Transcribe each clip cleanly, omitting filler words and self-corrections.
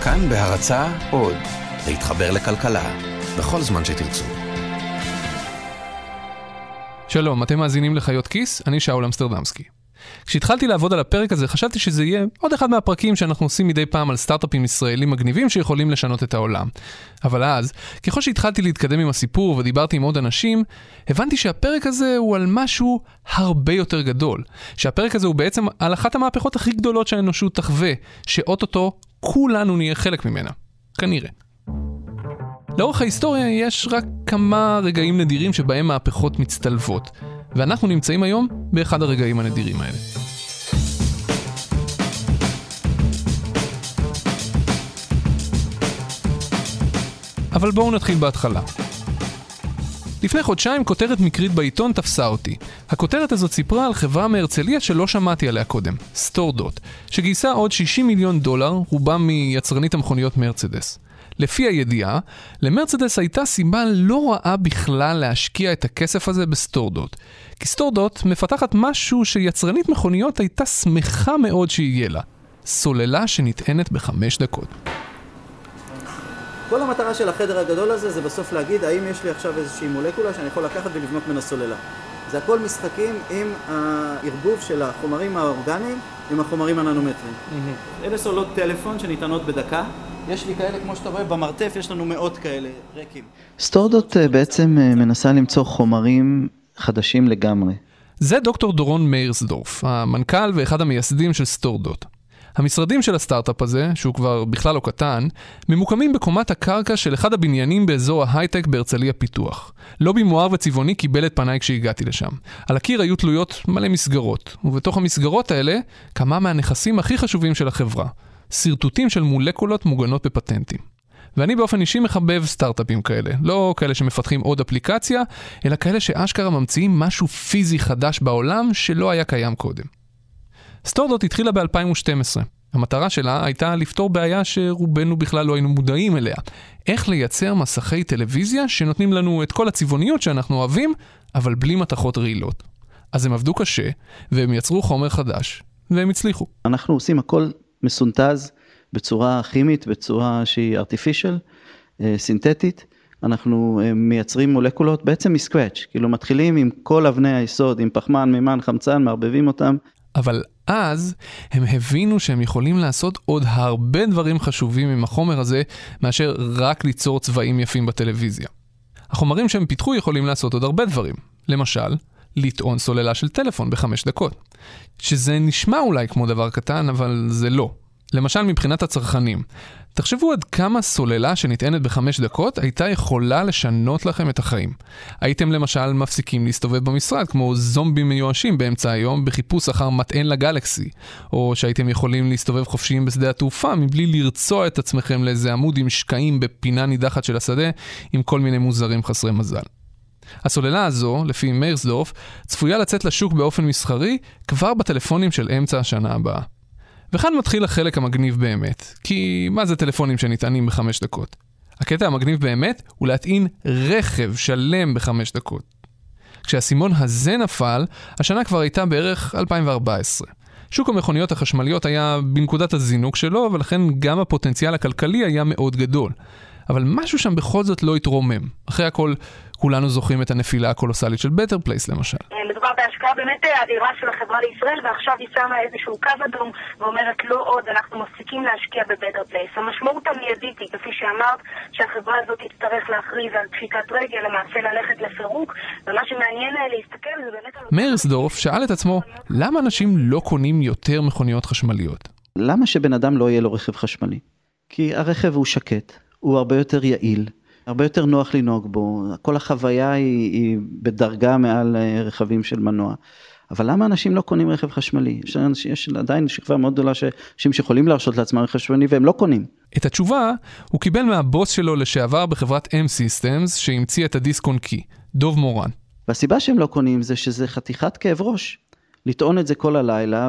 כאן בהרצאה עוד, להתחבר לכלכלה, בכל זמן שתרצו. שלום, אתם מאזינים לחיות כיס, אני שאול אמסטרדמסקי. כשהתחלתי לעבוד על הפרק הזה, חשבתי שזה יהיה עוד אחד מהפרקים שאנחנו עושים מדי פעם על סטארט-אפים ישראלים מגניבים שיכולים לשנות את העולם. אבל אז, ככל שהתחלתי להתקדם עם הסיפור ודיברתי עם עוד אנשים, הבנתי שהפרק הזה הוא על משהו הרבה יותר גדול. שהפרק הזה הוא בעצם על אחת המהפכות הכי גדולות שהאנושות תחווה, שאוטוטו כולנו נהיה חלק ממנה. כנראה. לאורך ההיסטוריה יש רק כמה רגעים נדירים שבהם מהפכות מצטלבות. ואנחנו נמצאים היום באחד הרגעים הנדירים האלה. אבל בואו נתחיל בהתחלה. לפני חודשיים כותרת מקרית בעיתון תפסה אותי. הכותרת הזאת סיפרה על חברה מהרצליה שלא שמעתי עליה קודם, סטורדוט, שגייסה עוד $60 מיליון, רובם מיצרנית המכוניות מרצדס. לפי הידיעה, למרצדס הייתה סיבה לא רעה בכלל להשקיע את הכסף הזה בסטורדוט. כי סטורדוט מפתחת משהו שיצרנית מכוניות הייתה שמחה מאוד שיהיה לה. סוללה שנטענת ב5 דקות. כל המטרה של החדר הגדול הזה זה בסוף להגיד האם יש לי עכשיו איזושהי מולקולה שאני יכול לקחת ולבנות מן הסוללה. זה הכל משחקים עם הערבוב של החומרים האורגניים עם החומרים הננומטריים. אלה סוללות טלפון שניתנות בדקה. יש לי כאלה, כמו שאתה רואה, במרתף יש לנו מאות כאלה ריקים. סטורדוט בעצם מנסה למצוא חומרים חדשים לגמרי. זה דוקטור דורון מיירסדורף, המנכ"ל ואחד המייסדים של סטורדוט. המשרדים של הסטארט-אפ הזה, שהוא כבר בכלל לא קטן, ממוקמים בקומת הקרקע של אחד הבניינים באזור ההייטק בהרצליה פיתוח. לובי מואר וצבעוני קיבל את פניי כשהגעתי לשם. על הקיר היו תלויות מלא מסגרות, ובתוך המסגרות האלה כמה מהנכסים הכי חשובים של החברה. סרטוטים של מולקולות מוגנות בפטנטים. ואני באופן אישי מחבב סטארט-אפים כאלה. לא כאלה שמפתחים עוד אפליקציה, אלא כאלה שאשכרה ממציאים משהו פיזי חדש בעולם שלא היה קיים קודם. סטורדוט התחילה ב-2012. המטרה שלה הייתה לפתור בעיה שרובנו בכלל לא היינו מודעים אליה. איך לייצר מסכי טלוויזיה שנותנים לנו את כל הצבעוניות שאנחנו אוהבים, אבל בלי מתכות רעילות. אז הם עבדו קשה, והם יצרו חומר חדש, והם הצליחו. אנחנו עושים הכל מסונטז בצורה כימית, בצורה שהיא artificial, סינתטית. אנחנו מייצרים מולקולות בעצם מסקרץ', כאילו מתחילים עם כל אבני היסוד, עם פחמן, מימן, חמצן, מערבבים אותם. אבל אז הם הבינו שהם יכולים לעשות עוד הרבה דברים חשובים עם החומר הזה, מאשר רק ליצור צבעים יפים בטלוויזיה. החומרים שהם פיתחו יכולים לעשות עוד הרבה דברים. למשל, לטעון סוללה של טלפון ב5 דקות. שזה נשמע אולי כמו דבר קטן, אבל זה לא. למשל מבחינת הצרכנים. תחשבו עד כמה סוללה שנטענת ב5 דקות הייתה יכולה לשנות לכם את החיים. הייתם למשל מפסיקים להסתובב במשרד כמו זומבים מיואשים באמצע היום בחיפוש אחר מטען לגלקסי, או שהייתם יכולים להסתובב חופשיים בשדה התעופה מבלי לרצוע את עצמכם לאיזה עמוד עם שקעים בפינה נידחת של השדה עם כל מיני מוזרים חסרי מזל. הסוללה הזו, לפי מיירסדורף, צפויה לצאת לשוק באופן מסחרי כבר בטלפונים של אמצע השנה הבאה. וכאן מתחיל החלק המגניב באמת, כי מה זה טלפונים שנטענים ב5 דקות? הקטע המגניב באמת הוא להטעין רכב שלם ב5 דקות. כשהסימון הזה נפל, השנה כבר הייתה בערך 2014. שוק המכוניות החשמליות היה בנקודת הזינוק שלו, ולכן גם הפוטנציאל הכלכלי היה מאוד גדול. אבל משהו שם בכל זאת לא התרומם. אחרי הכל, כולנו זוכרים את הנפילה הקולוסלית של Better Place למשל. מדובר בהשקעה באמת אדירה של החברה לישראל, ועכשיו היא שמה איזשהו קו אדום ואומרת לא עוד, אנחנו מפסיקים להשקיע ב-Better Place. המשמעות המיידית היא, כפי שאמרת, שהחברה הזאת תצטרך להכריז על פשיטת רגל, למעשה ללכת לפירוק, ומה שמעניין להסתכל זה באמת... מיירסדורף שאל את עצמו, למה אנשים לא קונים יותר מכוניות חשמליות? למה שבן אדם לא יהיה לו רכב חשמלי? כי הרכב הוא שקט, הוא הרבה יותר יעיל, הרבה יותר נוח לנהוג בו, כל החוויה היא בדרגה מעל רכבים של מנוע. אבל למה אנשים לא קונים רכב חשמלי? יש עדיין שכבה מאוד גדולה שאנשים שיכולים להרשות לעצמם רכב חשמלי והם לא קונים. את התשובה הוא קיבל מהבוס שלו לשעבר בחברת M-Systems שהמציא את הדיסק און קי, דוב מורן. והסיבה שהם לא קונים זה שזה חתיכת כאב ראש. לטעון את זה כל הלילה,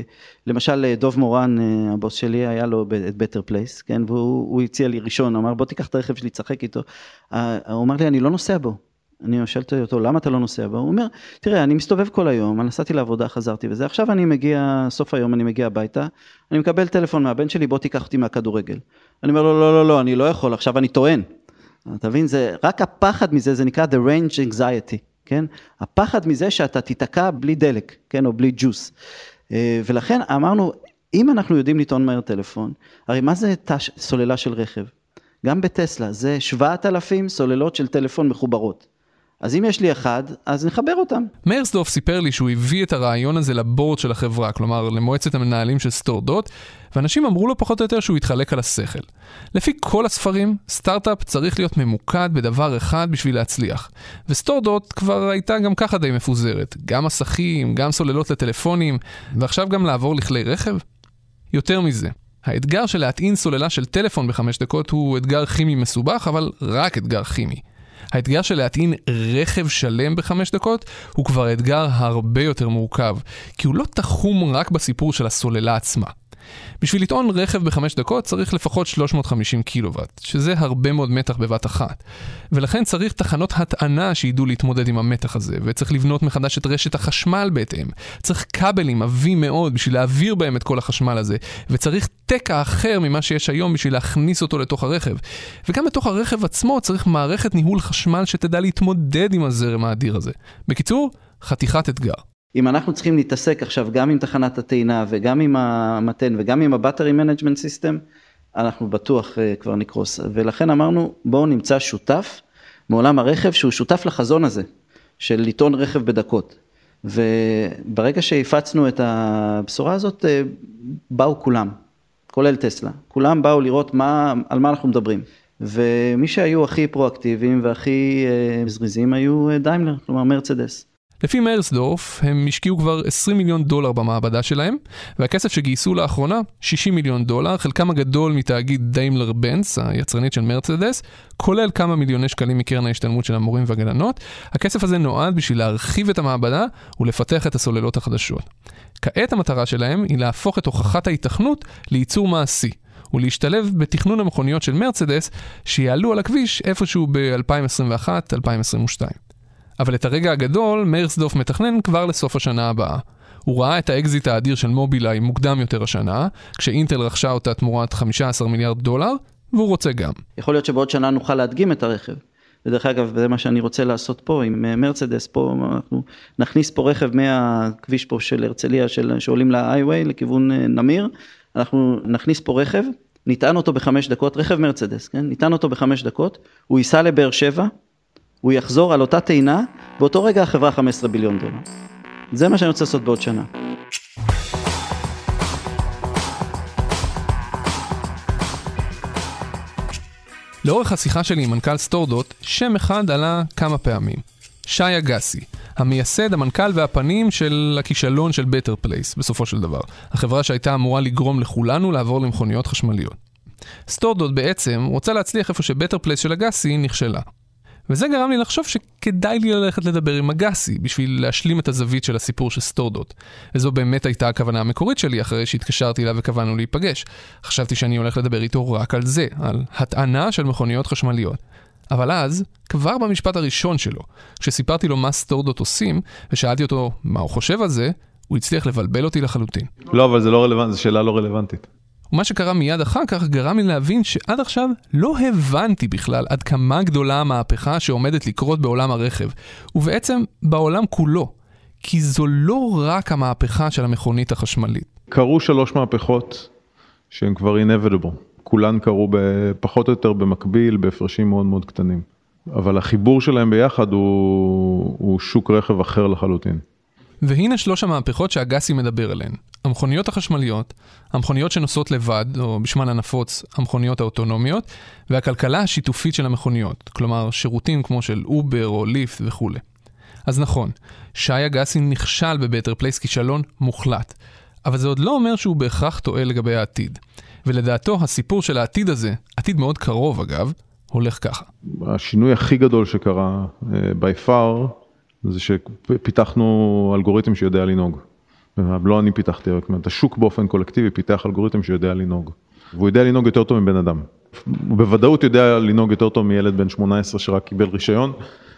ולמשל דוב מורן, הבוס שלי, היה לו את Better Place, כן? והוא הציע לי ראשון, הוא אמר בוא תיקח את הרכב שלי, צחק איתו. הוא אמר לי אני לא נוסע בו, אני שאלתי אותו, למה אתה לא נוסע? והוא אומר, תראה, אני מסתובב כל היום, אני נסעתי לעבודה, חזרתי וזה, עכשיו אני מגיע, סוף היום אני מגיע הביתה, אני מקבל טלפון מהבן שלי, בוא תיקח אותי מהכדורגל. אני אומר לו, לא, אני לא יכול, עכשיו אני טוען. אתה מבין, זה, רק הפחד מזה, זה נקרא the range anxiety, כן? הפחד מזה שאתה תיתקע בלי דלק, כן? או בלי ג'וס. ולכן אמרנו, אם אנחנו יודעים לטעון מהר טלפון, הרי מה זה סוללה של רכב? גם בטסלה, זה 7,000 סוללות של טלפון מחוברות. אז אם יש לי אחד, אז נחבר אותם. מיירסדורף סיפר לי שהוא הביא את הרעיון הזה לבורד של החברה, כלומר למועצת המנהלים של סטורדות, ואנשים אמרו לו פחות או יותר שהוא יתחלק על השכל. לפי כל הספרים, סטארט-אפ צריך להיות ממוקד בדבר אחד בשביל להצליח. וסטורדות כבר הייתה גם ככה די מפוזרת, גם מסכים, גם סוללות לטלפונים, ועכשיו גם לעבור לכלי רכב. יותר מזה, האתגר של להטעין סוללה של טלפון ב5 דקות הוא אתגר כימי מסובך, אבל רק אתגר כימי. האתגר של להטעין רכב שלם ב5 דקות הוא כבר אתגר הרבה יותר מורכב, כי הוא לא תחום רק בסיפור של הסוללה עצמה. בשביל לטעון רכב ב5 דקות צריך לפחות 350 קילוואט, שזה הרבה מאוד מתח בבת אחת. ולכן צריך תחנות הטענה שידעו להתמודד עם המתח הזה, וצריך לבנות מחדש את רשת החשמל בהתאם. צריך כבלים עבים מאוד בשביל להעביר בהם את כל החשמל הזה, וצריך תקע אחר ממה שיש היום בשביל להכניס אותו לתוך הרכב. וגם בתוך הרכב עצמו צריך מערכת ניהול חשמל שתדע להתמודד עם הזרם האדיר הזה. בקיצור, חתיכת אתגר. אם אנחנו צריכים להתעסק עכשיו גם עם תחנת הטעינה וגם עם המתן וגם עם הבטרי מנג'מנט סיסטם, אנחנו בטוח כבר נקרוס. ולכן אמרנו, בואו נמצא שותף מעולם הרכב שהוא שותף לחזון הזה, של לטעון רכב בדקות. וברגע שהפצנו את הבשורה הזאת, באו כולם, כולל טסלה. כולם באו לראות על מה אנחנו מדברים. ומי שהיו הכי פרואקטיביים והכי זריזים היו דיימלר, כלומר מרצדס. לפי מיירסדורף, הם השקיעו כבר $20 מיליון במעבדה שלהם, והכסף שגייסו לאחרונה, $60 מיליון, חלקם הגדול מתאגיד דיימלר בנץ, היצרנית של מרצדס, כולל כמה מיליוני שקלים מקרן ההשתלמות של המורים והגננות. הכסף הזה נועד בשביל להרחיב את המעבדה ולפתח את הסוללות החדשות. כעת המטרה שלהם היא להפוך את הוכחת ההיתכנות לייצור מעשי, ולהשתלב בתכנון המכוניות של מרצדס שיעלו על הכביש איפשהו ב-2021-2022. אבל את הרגע הגדול, מיירסדורף מתכנן כבר לסוף השנה הבאה. הוא ראה את האקזיט האדיר של מובילאיי מוקדם יותר השנה, כשאינטל רכשה אותה תמורת $15 מיליארד, והוא רוצה גם. יכול להיות שבעוד שנה נוכל להדגים את הרכב. ודרך אגב, זה מה שאני רוצה לעשות פה עם מרצדס, פה אנחנו נכניס פה רכב מהכביש פה של הרצליה, שעולים להיי-ווי לכיוון נמיר, אנחנו נכניס פה רכב, ניתן אותו ב5 דקות, רכב מרצדס, כן? ניתן אותו ב5 דקות, הוא ייסע לבאר שבע, הוא יחזור על אותה טעינה, באותו רגע החברה $15 ביליון. זה מה שאני רוצה לעשות בעוד שנה. לאורך השיחה שלי עם מנכ"ל סטורדות, שם אחד עלה כמה פעמים. שי אגסי, המייסד, המנכ"ל והפנים של הכישלון של Better Place, בסופו של דבר. החברה שהייתה אמורה לגרום לכולנו לעבור למכוניות חשמליות. סטורדות בעצם רוצה להצליח איפה ש-Better Place של אגסי נכשלה. וזה גרם לי לחשוב שכדאי לי ללכת לדבר עם אגסי בשביל להשלים את הזווית של הסיפור של סטורדות. וזו באמת הייתה הכוונה המקורית שלי אחרי שהתקשרתי לה וקבענו להיפגש. חשבתי שאני הולך לדבר איתו רק על זה, על הטענה של מכוניות חשמליות. אבל אז, כבר במשפט הראשון שלו, כשסיפרתי לו מה סטורדות עושים, ושאלתי אותו מה הוא חושב על זה, הוא הצליח לבלבל אותי לחלוטין. לא, אבל זה לא רלוונטי, זו שאלה לא רלוונטית. ומה שקרה מיד אחר כך גרם לי להבין שעד עכשיו לא הבנתי בכלל עד כמה גדולה המהפכה שעומדת לקרות בעולם הרכב, ובעצם בעולם כולו, כי זו לא רק המהפכה של המכונית החשמלית. קרו 3 מהפכות שהן כבר inevitable. כולן קרו פחות או יותר במקביל, בהפרשים מאוד מאוד קטנים. אבל החיבור שלהם ביחד הוא שוק רכב אחר לחלוטין. והנה 3 המהפכות שאגסי מדבר עליהן. המכוניות החשמליות, המכוניות שנוסעות לבד, או בשמן הנפוץ, המכוניות האוטונומיות, והכלכלה השיתופית של המכוניות, כלומר שירותים כמו של אובר או ליפט וכו'. אז נכון, שי אגסי נכשל בבטר פלייס כישלון מוחלט, אבל זה עוד לא אומר שהוא בהכרח טועה לגבי העתיד. ולדעתו הסיפור של העתיד הזה, עתיד מאוד קרוב אגב, הולך ככה. השינוי הכי גדול שקרה by far, זה שפיתחנו אלגוריתם שיודע לנהוג. לא אני פיתחתי, השוק באופן קולקטיבי פיתח אלגוריתם שיודע לנהוג. והוא יודע לנהוג יותר טוב מבן אדם. הוא בוודאות יודע לנהוג יותר טוב מילד בן 18 שרק קיבל רישיון,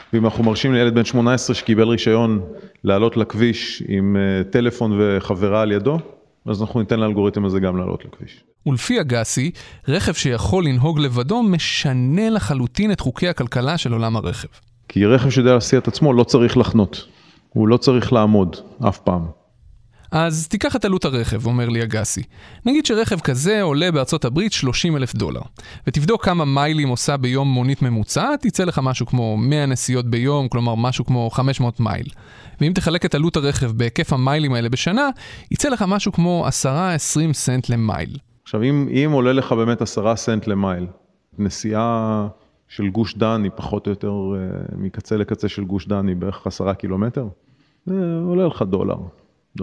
ואם אנחנו מרשים לילד בן 18 שקיבל רישיון לעלות לכביש עם טלפון וחברה על ידו, אז אנחנו ניתן לאלגוריתם הזה גם לעלות לכביש. ולפי אגסי, רכב שיכול לנהוג לבדו משנה לחלוטין את חוקי הכלכלה של עולם הרכב. כי רכב שיודע להסיע את עצמו לא צריך לחנות, הוא לא צריך לעמוד אף פעם. אז תיקח את עלות הרכב, אומר לי אגסי. נגיד שרכב כזה עולה בארצות הברית $30,000, ותבדוק כמה מיילים עושה ביום מונית ממוצעת, תצא לך משהו כמו 100 נסיעות ביום, כלומר משהו כמו 500 מייל. ואם תחלק את עלות הרכב בהיקף המיילים האלה בשנה, יצא לך משהו כמו 10-20 סנט למייל. עכשיו, אם עולה לך באמת 10 סנט למייל, נסיעה של גוש דן היא פחות או יותר מקצה לקצה של גוש דן היא בערך 10 קילומטר, זה עולה לך $1.5.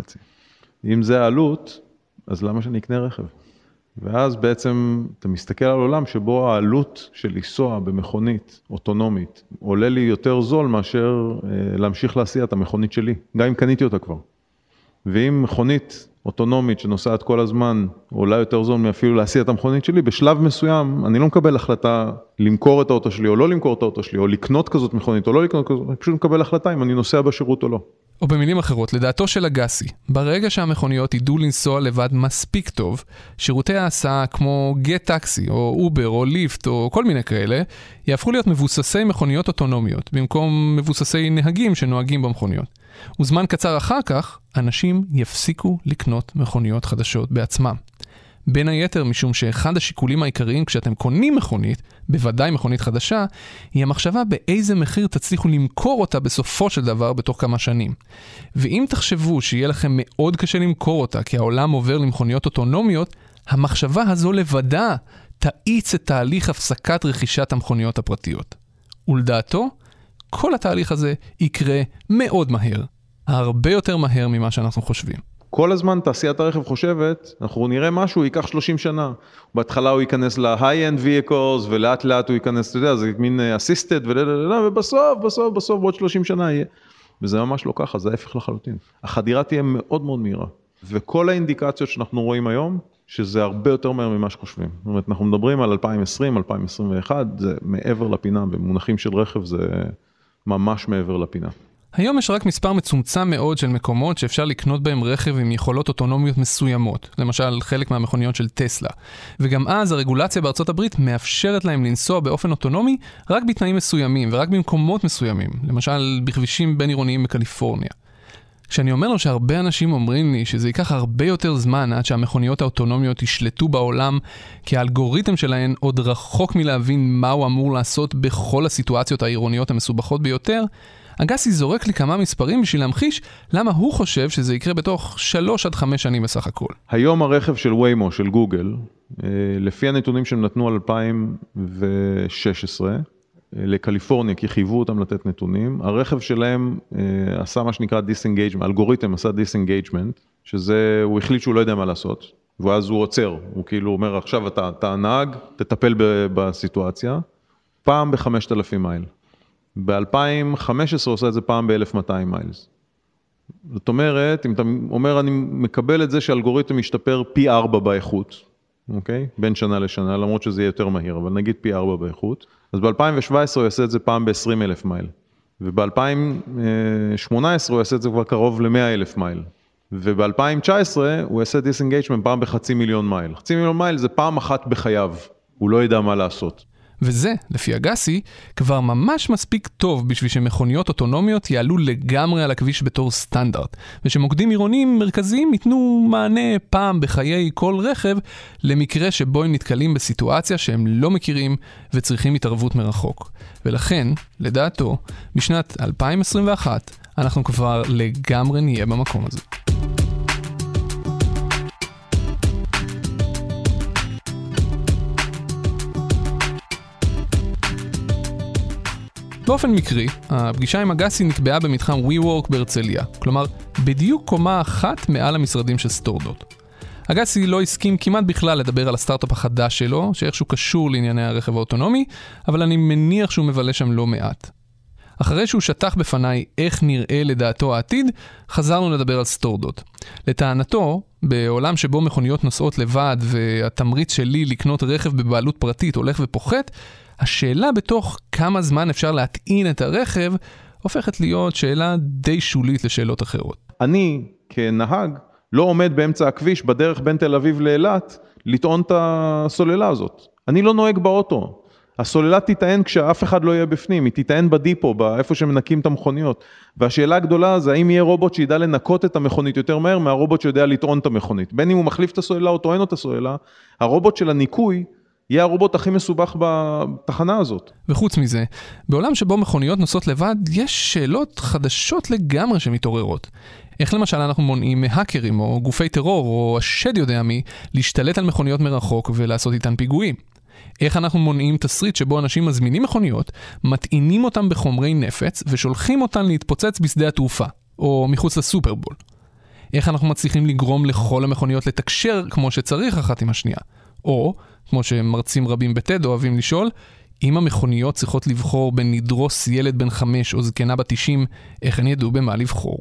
אם זה העלות, אז למה שאני אקנה רכב? ואז בעצם אתה מסתכל על עולם שבו העלות של לנסוע במכונית אוטונומית עולה לי יותר זול מאשר להמשיך להסיע את המכונית שלי, גם אם קניתי אותה כבר. ואם מכונית אוטונומית שנוסעת כל הזמן עולה יותר זול מאפילו להסיע את המכונית שלי, בשלב מסוים אני לא מקבל החלטה למכור את האוטו שלי או לא למכור את האוטו שלי, או לקנות כזאת מכונית או לא לקנות כזאת, אני פשוט מקבל החלטה אם אני נוסע בשירות או לא. או במילים אחרות, לדעתו של אגסי, ברגע שהמכוניות ידעו לנסוע לבד מספיק טוב, שירותי ההסעה כמו גט טקסי או אובר או ליפט או כל מיני כאלה, יהפכו להיות מבוססי מכוניות אוטונומיות, במקום מבוססי נהגים שנוהגים במכוניות. וזמן קצר אחר כך, אנשים יפסיקו לקנות מכוניות חדשות בעצמם. בין היתר משום שאחד השיקולים העיקריים כשאתם קונים מכונית, בוודאי מכונית חדשה, היא המחשבה באיזה מחיר תצליחו למכור אותה בסופו של דבר בתוך כמה שנים. ואם תחשבו שיהיה לכם מאוד קשה למכור אותה כי העולם עובר למכוניות אוטונומיות, המחשבה הזו לבדה תאיץ את תהליך הפסקת רכישת המכוניות הפרטיות. ולדעתו, כל התהליך הזה יקרה מאוד מהר. הרבה יותר מהר ממה שאנחנו חושבים. כל הזמן תעשיית הרכב חושבת, אנחנו נראה משהו, ייקח 30 שנה. בהתחלה הוא ייכנס ל-high-end vehicles, ולאט לאט הוא ייכנס, אתה יודע, זה מין assisted, ובסוף, בעוד 30 שנה יהיה. וזה ממש לא ככה, זה ההפך לחלוטין. החדירה תהיה מאוד מאוד מהירה. וכל האינדיקציות שאנחנו רואים היום, שזה הרבה יותר מהר ממה שחושבים. זאת אומרת, אנחנו מדברים על 2020, 2021, זה מעבר לפינה, במונחים של רכב זה ממש מעבר לפינה. היום יש רק מספר מצומצם מאוד של מקומות שאפשר לקנות בהם רכב עם יכולות אוטונומיות מסוימות, למשל חלק מהמכוניות של טסלה. וגם אז הרגולציה בארצות הברית מאפשרת להם לנסוע באופן אוטונומי רק בתנאים מסוימים ורק במקומות מסוימים, למשל בכבישים בין עירוניים בקליפורניה. כשאני אומר לו שהרבה אנשים אומרים לי שזה ייקח הרבה יותר זמן עד שהמכוניות האוטונומיות ישלטו בעולם, כי האלגוריתם שלהן עוד רחוק מלהבין מה הוא אמור לעשות בכל הסיטואציות העירוניות המסובכות ביותר, אגסי זורק לי כמה מספרים בשביל להמחיש למה הוא חושב שזה יקרה בתוך 3-5 שנים בסך הכל. היום הרכב של ויימו, של גוגל, לפי הנתונים שהם נתנו על 2016, לקליפורניה, כי חייבו אותם לתת נתונים, הרכב שלהם עשה מה שנקרא disengagement, האלגוריתם עשה disengagement, שזה, הוא החליט שהוא לא יודע מה לעשות, ואז הוא עוצר, הוא כאילו אומר, עכשיו אתה נהג, תטפל בסיטואציה, פעם ב-5,000 מייל. ב-2015 עושה את זה פעם ב-1,200 מיילס. זאת אומרת, אם אתה אומר, אני מקבל את זה שהאלגוריתם ישתפר פי 4 באיכות, אוקיי? בין שנה לשנה, למרות שזה יהיה יותר מהיר, אבל נגיד פי 4 באיכות. אז ב-2017 הוא יעשה את זה פעם ב-20,000 מייל. וב-2018 הוא יעשה את זה כבר קרוב ל-100,000 מייל. וב-2019 הוא יעשה disengagement פעם ב500,000 מייל. 500,000 מייל זה פעם אחת בחייו. הוא לא ידע מה לעשות. וזה, לפי אגסי, כבר ממש מספיק טוב בשביל שמכוניות אוטונומיות יעלו לגמרי על הכביש בתור סטנדרט, ושמוקדים עירוניים מרכזיים ייתנו מענה פעם בחיי כל רכב, למקרה שבו הם נתקלים בסיטואציה שהם לא מכירים וצריכים התערבות מרחוק. ולכן, לדעתו, בשנת 2021 אנחנו כבר לגמרי נהיה במקום הזה. באופן מקרי, הפגישה עם אגסי נקבעה במתחם WeWork בהרצליה, כלומר, בדיוק קומה אחת מעל המשרדים של סטורדות. אגסי לא הסכים כמעט בכלל לדבר על הסטארט-אפ החדש שלו, שאיכשהו קשור לענייני הרכב האוטונומי, אבל אני מניח שהוא מבלה שם לא מעט. אחרי שהוא שטח בפניי איך נראה לדעתו העתיד, חזרנו לדבר על סטורדות. לטענתו, בעולם שבו מכוניות נוסעות לבד והתמריץ שלי לקנות רכב בבעלות פרטית הולך ופוחת, השאלה בתוך כמה זמן אפשר להטעין את הרכב הופכת להיות שאלה די שולית לשאלות אחרות. אני כנהג לא עומד באמצע הכביש בדרך בין תל אביב לאילת לטעון את הסוללה הזאת. אני לא נוהג באוטו. הסוללה תיטען כשאף אחד לא יהיה בפנים, היא תיטען בדיפו, איפה שמנקים את המכוניות. והשאלה הגדולה זה האם יהיה רובוט שידע לנקות את המכונית יותר מהר מהרובוט שיודע לטעון את המכונית. בין אם הוא מחליף את הסוללה או טוען את הסוללה, הרובוט של הניקוי יהיה הרובוט הכי מסובך בתחנה הזאת. וחוץ מזה, בעולם שבו מכוניות נוסעות לבד, יש שאלות חדשות לגמרי שמתעוררות. איך למשל אנחנו מונעים מהאקרים או גופי טרור או השד יודע מי להשתלט על מכוניות מרחוק ולעשות איתן פיגועים? איך אנחנו מונעים תסריט שבו אנשים מזמינים מכוניות, מטעינים אותם בחומרי נפץ ושולחים אותן להתפוצץ בשדה התעופה או מחוץ לסופרבול? איך אנחנו מצליחים לגרום לכל המכוניות לתקשר כמו שצריך אחת עם השנייה? או, כמו שמרצים רבים בטד אוהבים לשאול, אם המכוניות צריכות לבחור בין לדרוס ילד בן 5 או זקנה בת 90, איך הן ידעו במה לבחור?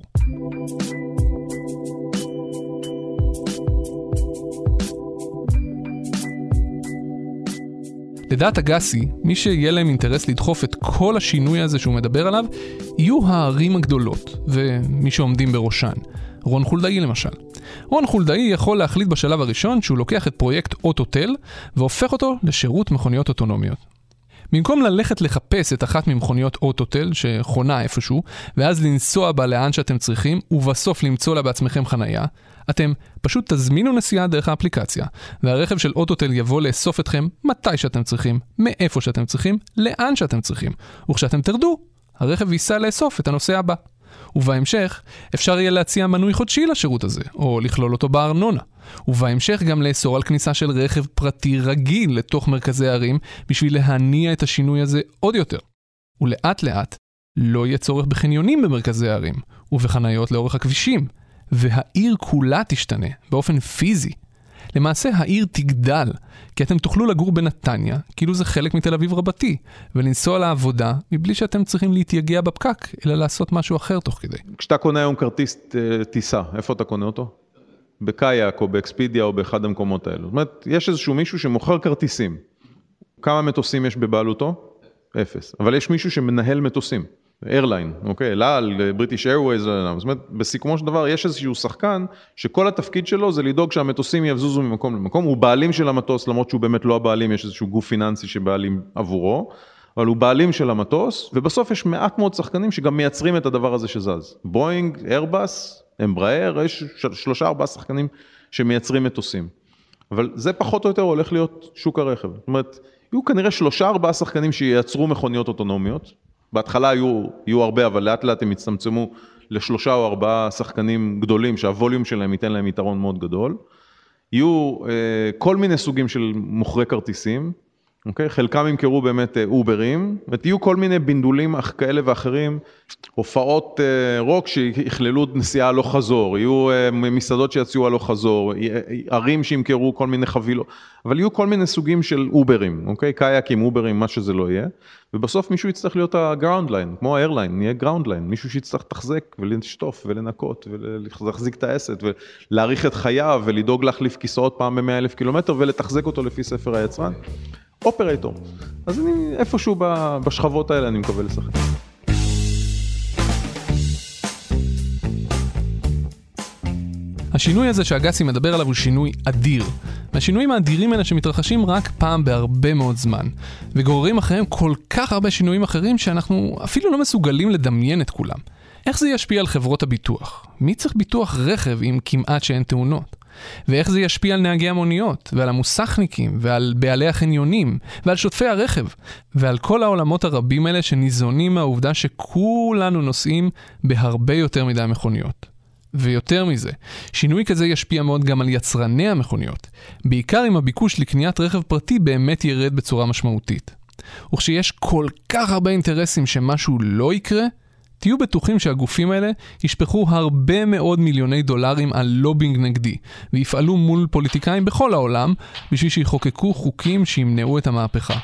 לדעת אגסי, מי שיהיה להם אינטרס לדחוף את כל השינוי הזה שהוא מדבר עליו, יהיו הערים הגדולות, ומי שעומדים בראשן. רון חולדאי למשל. רון חולדאי יכול להחליט בשלב הראשון שהוא לוקח את פרויקט אוטוטל והופך אותו לשירות מכוניות אוטונומיות. במקום ללכת לחפש את אחת ממכוניות אוטוטל שחונה איפשהו, ואז לנסוע בה לאן שאתם צריכים, ובסוף למצוא לה בעצמכם חנייה, אתם פשוט תזמינו נסיעה דרך האפליקציה, והרכב של אוטוטל יבוא לאסוף אתכם מתי שאתם צריכים, מאיפה שאתם צריכים, לאן שאתם צריכים. וכשאתם תרדו, הרכב ייסע לאסוף את הנוסע הבא. ובהמשך אפשר יהיה להציע מנוי חודשי לשירות הזה, או לכלול אותו בארנונה. ובהמשך גם לאסור על כניסה של רכב פרטי רגיל לתוך מרכזי הערים, בשביל להניע את השינוי הזה עוד יותר. ולאט לאט לא יהיה צורך בחניונים במרכזי הערים, ובחניות לאורך הכבישים, והעיר כולה תשתנה באופן פיזי. למעשה העיר תגדל, כי אתם תוכלו לגור בנתניה, כאילו זה חלק מתל אביב רבתי, ולנסוע לעבודה מבלי שאתם צריכים להתייגע בפקק, אלא לעשות משהו אחר תוך כדי. כשאתה קונה היום כרטיס טיסה, איפה אתה קונה אותו? בקייק או באקספידיה או באחד המקומות האלו. זאת אומרת, יש איזשהו מישהו שמוכר כרטיסים. כמה מטוסים יש בבעלותו? 0. אבל יש מישהו שמנהל מטוסים. איירליין, אוקיי, אל בריטיש איירווייז, זאת אומרת, בסיכומו של דבר יש איזשהו שחקן שכל התפקיד שלו זה לדאוג שהמטוסים יבזוזו ממקום למקום, הוא בעלים של המטוס, למרות שהוא באמת לא הבעלים, יש איזשהו גוף פיננסי שבעלים עבורו, אבל הוא בעלים של המטוס, ובסוף יש מעט מאוד שחקנים שגם מייצרים את הדבר הזה שזז. בואינג, איירבאס, אמבראר, יש 3-4 שחקנים שמייצרים מטוסים. אבל זה פחות או יותר הולך להיות שוק הרכב. זאת אומרת, יהיו כנראה 3-4 שחקנים שייצרו מכוניות אוטונומיות, בהתחלה יהיו הרבה, אבל לאט לאט הם יצטמצמו ל3 או 4 שחקנים גדולים, שהווליום שלהם ייתן להם יתרון מאוד גדול. יהיו כל מיני סוגים של מוכרי כרטיסים, אוקיי? חלקם ימכרו באמת אוברים, ויהיו כל מיני בינדולים כאלה ואחרים, הופעות רוק שיכללו נסיעה לא חזור, יהיו מסעדות שיציעו הלא חזור, ערים שימכרו כל מיני חבילות, אבל יהיו כל מיני סוגים של אוברים, אוקיי? קייקים, אוברים, מה שזה לא יהיה, ובסוף מישהו יצטרך להיות הגראונד ליין, כמו האיירליין, נהיה גראונד ליין, מישהו שיצטרך לתחזק ולשטוף ולנקות ולהחזיק את העסק ולהאריך את חייו ולדאוג להחליף כיסאות פעם ב100,000 קילומטר ולתחזק אותו לפי ספר היצרן. אופרייטור. אז אני איפשהו בשכבות האלה אני מקווה לשחק. השינוי הזה שאגסי מדבר עליו הוא שינוי אדיר. והשינויים האדירים האלה שמתרחשים רק פעם בהרבה מאוד זמן. וגוררים אחריהם כל כך הרבה שינויים אחרים שאנחנו אפילו לא מסוגלים לדמיין את כולם. איך זה ישפיע על חברות הביטוח? מי צריך ביטוח רכב אם כמעט שאין תאונות? ואיך זה ישפיע על נהגי המוניות, ועל המוסכניקים, ועל בעלי החניונים, ועל שוטפי הרכב, ועל כל העולמות הרבים האלה שניזונים מהעובדה שכולנו נוסעים בהרבה יותר מדי מכוניות. ויותר מזה, שינוי כזה ישפיע מאוד גם על יצרני המכוניות, בעיקר אם הביקוש לקניית רכב פרטי באמת ירד בצורה משמעותית. וכשיש כל כך הרבה אינטרסים שמשהו לא יקרה, תהיו בטוחים שהגופים האלה ישפכו הרבה מאוד מיליוני דולרים על לובינג נגדי, ויפעלו מול פוליטיקאים בכל העולם, בשביל שיחוקקו חוקים שימנעו את המהפכה.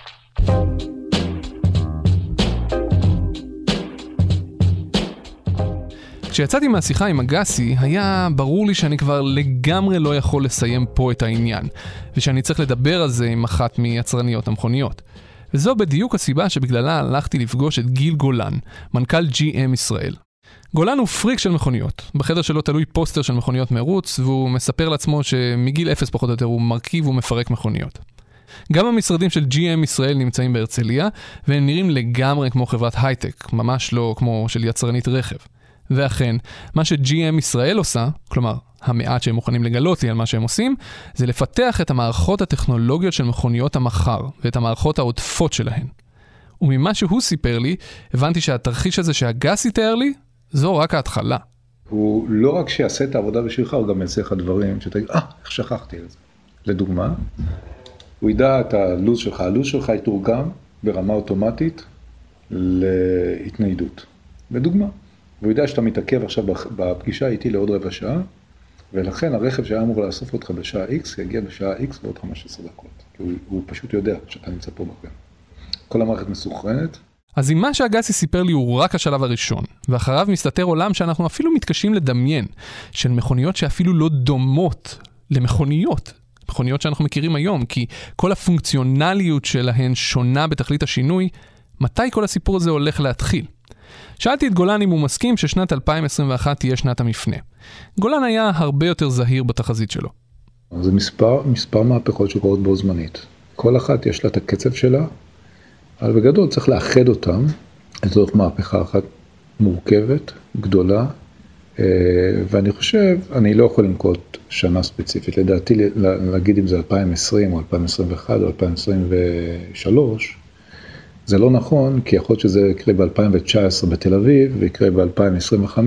כשיצאתי מהשיחה עם אגסי, היה ברור לי שאני כבר לגמרי לא יכול לסיים פה את העניין, ושאני צריך לדבר על זה עם אחת מיצרניות המכוניות. וזו בדיוק הסיבה שבגללה הלכתי לפגוש את גיל גולן, מנכ"ל GM ישראל. גולן הוא פריק של מכוניות. בחדר שלו תלוי פוסטר של מכוניות מרוץ, והוא מספר לעצמו שמגיל 0 פחות או יותר הוא מרכיב ומפרק מכוניות. גם המשרדים של GM ישראל נמצאים בהרצליה, והם נראים לגמרי כמו חברת הייטק, ממש לא כמו של יצרנית רכב. ואכן, מה ש-GM ישראל עושה, כלומר, המעט שהם מוכנים לגלות לי על מה שהם עושים, זה לפתח את המערכות הטכנולוגיות של מכוניות המחר, ואת המערכות העודפות שלהן. וממה שהוא סיפר לי, הבנתי שהתרחיש הזה שהגסי תיאר לי, זו רק ההתחלה. הוא לא רק שיעשה את העבודה בשבילך, הוא גם יעשה לך דברים שתגיד, איך שכחתי את זה. לדוגמה, הוא ידע את הלוז שלך, הלוז שלך יתורגם ברמה אוטומטית להתניידות. לדוגמה, והוא ידע שאתה מתעכב עכשיו בפגישה איתי לעוד רבע שעה, ולכן הרכב שהיה אמור לאסוף אותך בשעה X, יגיע בשעה X ועוד 15 דקות. הוא פשוט יודע שאתה נמצא פה בקן. כל המערכת מסוכרנת. אז אם מה שהגסי סיפר לי הוא רק השלב הראשון, ואחריו מסתתר עולם שאנחנו אפילו מתקשים לדמיין, של מכוניות שאפילו לא דומות למכוניות. מכוניות שאנחנו מכירים היום, כי כל הפונקציונליות שלהן שונה בתכלית השינוי, מתי כל הסיפור הזה הולך להתחיל? שאלתי את גולן אם הוא מסכים ששנת 2021 תהיה שנת המפנה. גולן היה הרבה יותר זהיר בתחזית שלו. זה מספר מהפכות שקורות בו זמנית. כל אחת יש לה את הקצב שלה, אבל בגדול צריך לאחד אותם, לצורך מהפכה אחת מורכבת, גדולה, ואני חושב, אני לא יכול לנקוט שנה ספציפית, לדעתי להגיד אם זה 2020 או 2021 או 2023, זה לא נכון, כי יכול להיות שזה יקרה ב-2019 בתל אביב, ויקרה ב-2025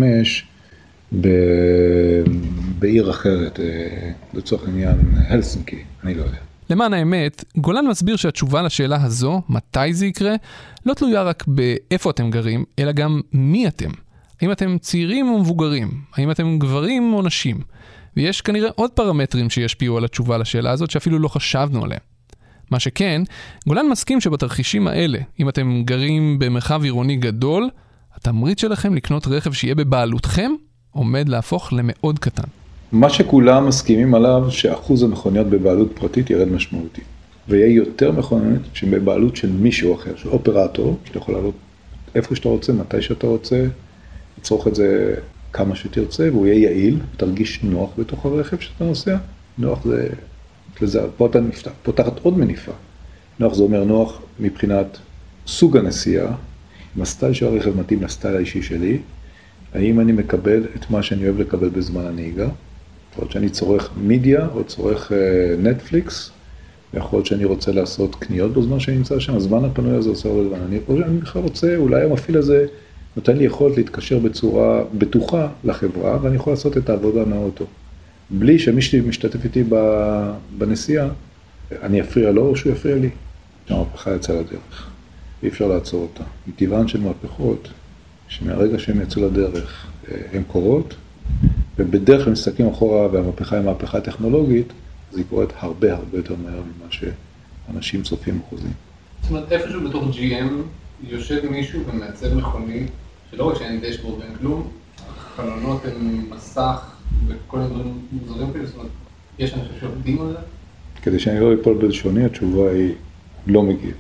בעיר אחרת, לצורך עניין הלסינקי, אני לא יודע. למען האמת, גולן מסביר שהתשובה לשאלה הזו, מתי זה יקרה, לא תלויה רק באיפה אתם גרים, אלא גם מי אתם. האם אתם צעירים או מבוגרים? האם אתם גברים או נשים? ויש כנראה עוד פרמטרים שישפיעו על התשובה לשאלה הזאת שאפילו לא חשבנו עליהם. מה שכן, גולן מסכים שבתרחישים האלה, אם אתם גרים במרחב עירוני גדול, התמריץ שלכם לקנות רכב שיהיה בבעלותכם עומד להפוך למאוד קטן. מה שכולם מסכימים עליו שאחוז המכוניות בבעלות פרטית ירד משמעותי. ויהיה יותר מכוניות שבבעלות של מישהו אחר, של אופרטור, שאתה יכול לעלות איפה שאתה רוצה, מתי שאתה רוצה, לצרוך את זה כמה שתרצה, והוא יהיה יעיל, תרגיש נוח בתוך הרכב שאתה נוסע. נוח זה, פה אתה פותחת עוד מניפה. נוח זה אומר נוח מבחינת סוג הנסיעה, אם הסטייל של הרכב מתאים לסטייל האישי שלי, האם אני מקבל את מה שאני אוהב לקבל בזמן הנהיגה, יכול להיות שאני צורך מידיה או צורך נטפליקס, ויכול להיות שאני רוצה לעשות קניות בזמן שאני נמצא שם, הזמן הפנוי הזה עושה הרבה זמן. אני בכלל רוצה, אולי המפעיל הזה נותן לי יכולת להתקשר בצורה בטוחה לחברה, ואני יכול לעשות את העבודה מהאוטו. בלי שמישהו משתתף איתי בנסיעה, אני אפריע לו או שהוא יפריע לי. המהפכה יצאה לדרך, אי אפשר לעצור אותה. מטבען של מהפכות, שמהרגע שהן יצאו לדרך, הן קורות, ובדרך כלל מסתכלים אחורה, והמהפכה היא מהפכה טכנולוגית, אז היא קורית הרבה יותר מהר ממה שאנשים צופים וחוזים. זאת אומרת, איפשהו בתוך GM יושב מישהו ומעצב מכונית, שלא רק שאין דשבורד ואין כלום, החלונות הם מסך וכל הדברים מוזרים כאלה, זאת אומרת, יש אנשים שעובדים על זה? כדי שאני לא אפול בלשוני, התשובה היא לא מגיב.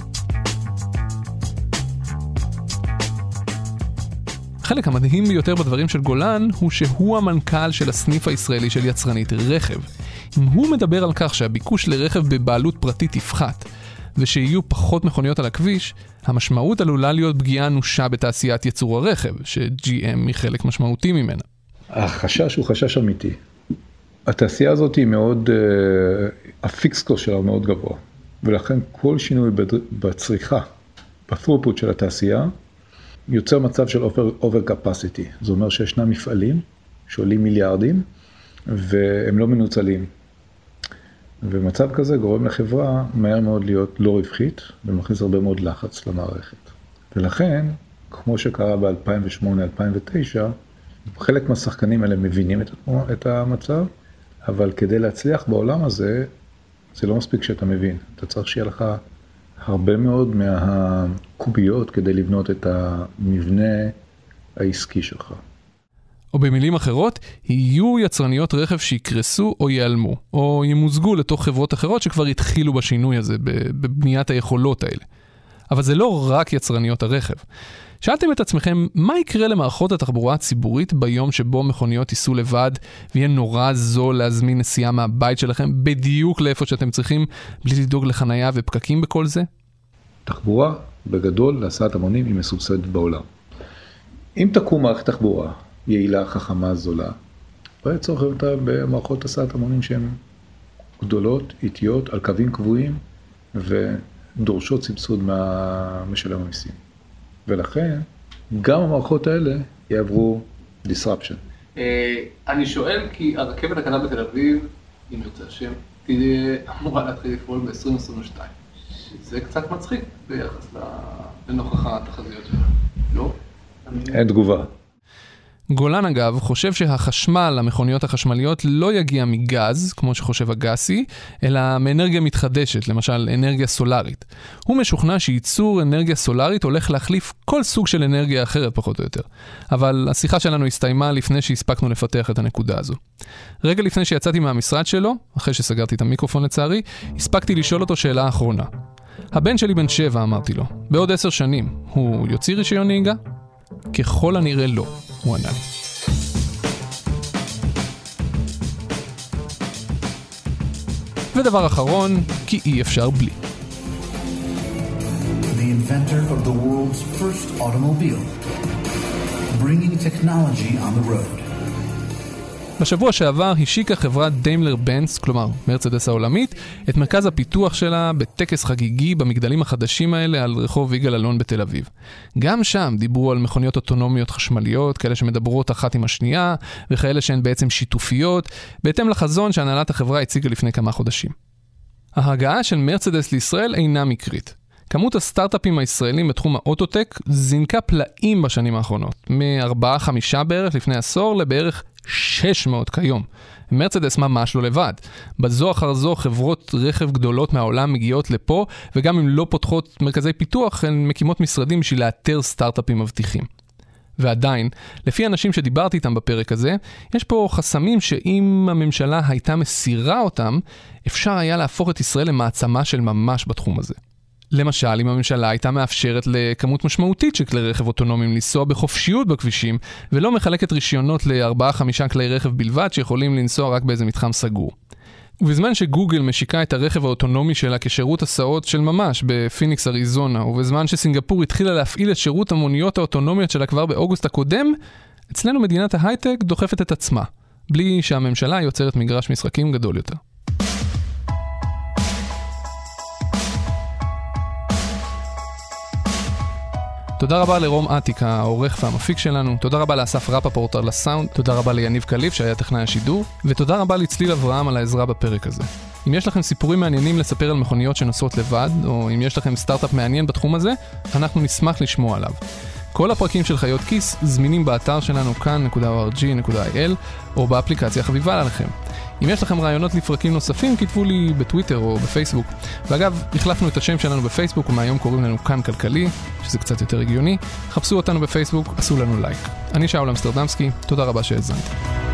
החלק המדהים ביותר בדברים של גולן הוא שהוא המנכ"ל של הסניף הישראלי של יצרנית רכב. אם הוא מדבר על כך שהביקוש לרכב בבעלות פרטית יפחת, ושיהיו פחות מכוניות על הכביש, המשמעות עלולה להיות פגיעה אנושה בתעשיית ייצור הרכב, ש-GM היא חלק משמעותי ממנה. החשש הוא חשש אמיתי. התעשייה הזאת היא מאוד, הפיקסקו שלה הוא מאוד גבוה, ולכן כל שינוי בצריכה, בפרופוט של התעשייה, יוצר מצב של over capacity. זה אומר שישנם מפעלים שעולים מיליארדים, והם לא מנוצלים. ומצב כזה גורם לחברה מהר מאוד להיות לא רווחית, ומכניס הרבה מאוד לחץ למערכת. ולכן, כמו שקרה ב-2008-2009, חלק מהשחקנים האלה מבינים את המצב, אבל כדי להצליח בעולם הזה, זה לא מספיק שאתה מבין. אתה צריך שיהיה לך הרבה מאוד מהקוביות כדי לבנות את המבנה העסקי שלך. או במילים אחרות, יהיו יצרניות רכב שיקרסו או ייעלמו, או ימוזגו לתוך חברות אחרות שכבר התחילו בשינוי הזה, בבניית היכולות האלה. אבל זה לא רק יצרניות הרכב. שאלתם את עצמכם, מה יקרה למערכות התחבורה הציבורית ביום שבו מכוניות ייסעו לבד, ויהיה נורא זול להזמין נסיעה מהבית שלכם, בדיוק לאיפה שאתם צריכים, בלי לדאוג לחנייה ופקקים בכל זה? תחבורה, בגדול, להסעת המונים היא מסובסדת בעולם. אם תקום מערכת תחבורה יעילה, חכמה, זולה, לא יהיה צורך אותה במערכות הסעת המונים שהן גדולות, איטיות, על קווים קבועים, ודורשות סבסוד מהמשלם המיסים. ולכן, גם המערכות האלה יעברו disruption. אני שואל כי הרכבת הקלה בתל אביב, אם ירצה השם, תהיה אמורה להתחיל לפעול ב-2022. זה קצת מצחיק ביחס לנוכח התחזיות שלנו, לא? אין תגובה. גולן אגב חושב שהחשמל למכוניות החשמליות לא יגיע מגז, כמו שחושב הגסי, אלא מאנרגיה מתחדשת, למשל אנרגיה סולארית. הוא משוכנע שייצור אנרגיה סולארית הולך להחליף כל סוג של אנרגיה אחרת פחות או יותר. אבל השיחה שלנו הסתיימה לפני שהספקנו לפתח את הנקודה הזו. רגע לפני שיצאתי מהמשרד שלו, אחרי שסגרתי את המיקרופון לצערי, הספקתי לשאול אותו שאלה האחרונה. הבן שלי בן 7, אמרתי לו. בעוד 10 שנים, הוא יוציא רישיון נהיגה? ככל הנראה לא, הוא ענה לי. ודבר אחרון, כי אי אפשר בלי. The inventor of the world's first automobile, bringing technology on the road. בשבוע שעבר השיקה חברת דיימלר בנץ, כלומר מרצדס העולמית, את מרכז הפיתוח שלה בטקס חגיגי במגדלים החדשים האלה על רחוב יגאל אלון בתל אביב. גם שם דיברו על מכוניות אוטונומיות חשמליות, כאלה שמדברות אחת עם השנייה, וכאלה שהן בעצם שיתופיות, בהתאם לחזון שהנהלת החברה הציגה לפני כמה חודשים. ההגעה של מרצדס לישראל אינה מקרית. כמות הסטארט-אפים הישראלים בתחום האוטוטק זינקה פלאים בשנים האחרונות, מ-4-5 בערך לפני עשור לבערך 600 כיום. מרצדס ממש לא לבד. בזו אחר זו חברות רכב גדולות מהעולם מגיעות לפה, וגם אם לא פותחות מרכזי פיתוח, הן מקימות משרדים בשביל לאתר סטארט-אפים מבטיחים. ועדיין, לפי אנשים שדיברתי איתם בפרק הזה, יש פה חסמים שאם הממשלה הייתה מסירה אותם, אפשר היה להפוך את ישראל למעצמה של ממש בתחום הזה. למשל, אם הממשלה הייתה מאפשרת לכמות משמעותית של כלי רכב אוטונומיים לנסוע בחופשיות בכבישים, ולא מחלקת רישיונות ל4-5 כלי רכב בלבד שיכולים לנסוע רק באיזה מתחם סגור. ובזמן שגוגל משיקה את הרכב האוטונומי שלה כשירות הסעות של ממש בפיניקס אריזונה, ובזמן שסינגפור התחילה להפעיל את שירות המוניות האוטונומיות שלה כבר באוגוסט הקודם, אצלנו מדינת ההייטק דוחפת את עצמה, בלי שהממשלה יוצרת מגרש משחקים גדול יותר. תודה רבה לרום עתיק, העורך והמפיק שלנו, תודה רבה לאסף רפפורט על הסאונד, תודה רבה ליניב קליף שהיה טכנאי השידור, ותודה רבה לצליל אברהם על העזרה בפרק הזה. אם יש לכם סיפורים מעניינים לספר על מכוניות שנוסעות לבד, או אם יש לכם סטארט-אפ מעניין בתחום הזה, אנחנו נשמח לשמוע עליו. כל הפרקים של חיות כיס זמינים באתר שלנו כאן.org.il או באפליקציה חביבה עליכם. אם יש לכם רעיונות לפרקים נוספים, כתבו לי בטוויטר או בפייסבוק. ואגב, החלפנו את השם שלנו בפייסבוק, ומהיום קוראים לנו כאן כלכלי, שזה קצת יותר הגיוני. חפשו אותנו בפייסבוק, עשו לנו לייק. אני שאול אמסטרדמסקי, תודה רבה שהאזנתם.